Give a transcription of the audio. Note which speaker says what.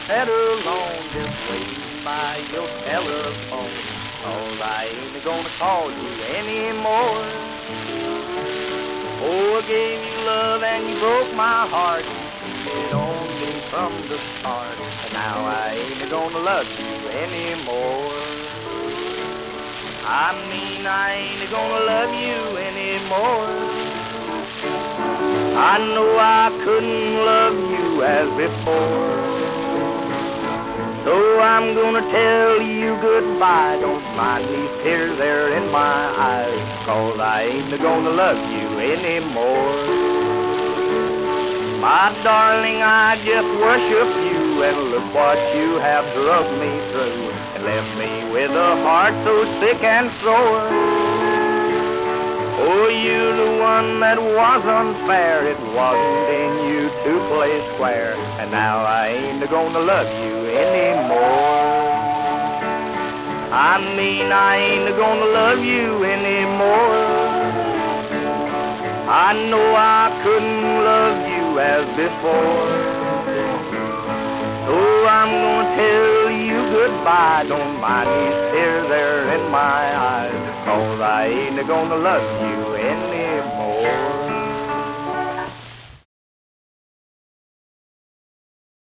Speaker 1: head alone, just waiting by your telephone. 'Cause I ain't gonna call you anymore. Oh, I gave you love and you broke my heart. You cheated on me from the start, and now I ain't gonna love you anymore. I mean, I ain't gonna love you anymore. I know I couldn't love you as before. So I'm gonna tell you goodbye. Don't mind these tears there in my eyes, 'cause I ain't gonna love you anymore. My darling, I just worship you, and look what you have drugged me through, and left me with a heart so sick and sore. Oh, you the one that was unfair. It wasn't in you to play square, and now I ain't gonna love you anymore. I mean, I ain't gonna love you anymore. I know I couldn't love you as before. So I'm gonna tell you goodbye. Don't mind these tears there in my eyes, 'cause I ain't gonna love you anymore.